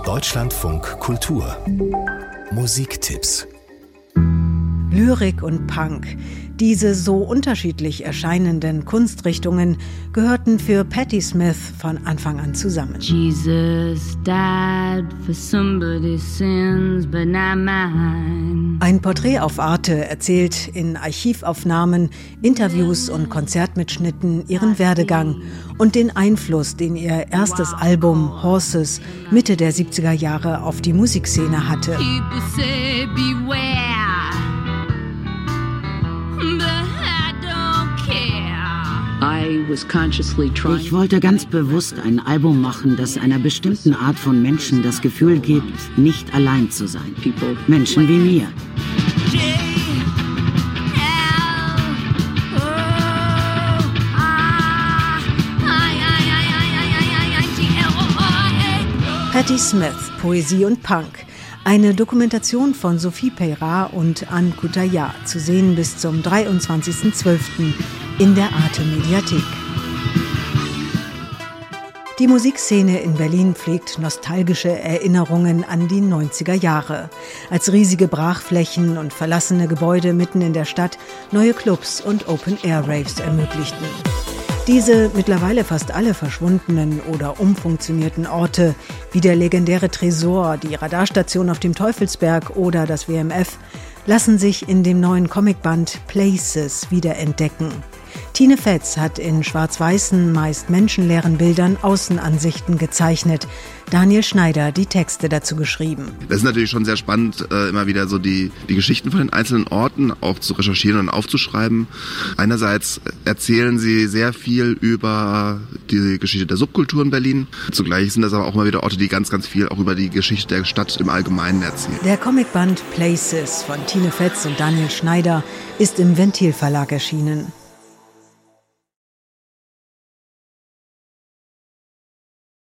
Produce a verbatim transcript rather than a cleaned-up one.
Deutschlandfunk Kultur Musiktipps. Lyrik und Punk. Diese so unterschiedlich erscheinenden Kunstrichtungen gehörten für Patti Smith von Anfang an zusammen. Jesus died for somebody's sins, but not mine. Ein Porträt auf Arte erzählt in Archivaufnahmen, Interviews und Konzertmitschnitten ihren Werdegang und den Einfluss, den ihr erstes Album Horses Mitte der siebziger Jahre auf die Musikszene hatte. People say beware. Ich wollte ganz bewusst ein Album machen, das einer bestimmten Art von Menschen das Gefühl gibt, nicht allein zu sein. Menschen wie mir. Patti Smith, Poesie und Punk. Eine Dokumentation von Sophie Peyrat und Anne Coutaillard, zu sehen bis zum dreiundzwanzigsten zwölften in der Arte-Mediathek. Die Musikszene in Berlin pflegt nostalgische Erinnerungen an die neunziger Jahre, als riesige Brachflächen und verlassene Gebäude mitten in der Stadt neue Clubs und Open-Air-Raves ermöglichten. Diese mittlerweile fast alle verschwundenen oder umfunktionierten Orte, wie der legendäre Tresor, die Radarstation auf dem Teufelsberg oder das W M F, lassen sich in dem neuen Comicband Places wiederentdecken. Tine Fetz hat in schwarz-weißen, meist menschenleeren Bildern Außenansichten gezeichnet. Daniel Schneider die Texte dazu geschrieben. Das ist natürlich schon sehr spannend, immer wieder so die, die Geschichten von den einzelnen Orten auch zu recherchieren und aufzuschreiben. Einerseits erzählen sie sehr viel über die Geschichte der Subkultur in Berlin. Zugleich sind das aber auch immer wieder Orte, die ganz, ganz viel auch über die Geschichte der Stadt im Allgemeinen erzählen. Der Comicband Places von Tine Fetz und Daniel Schneider ist im Ventil Verlag erschienen.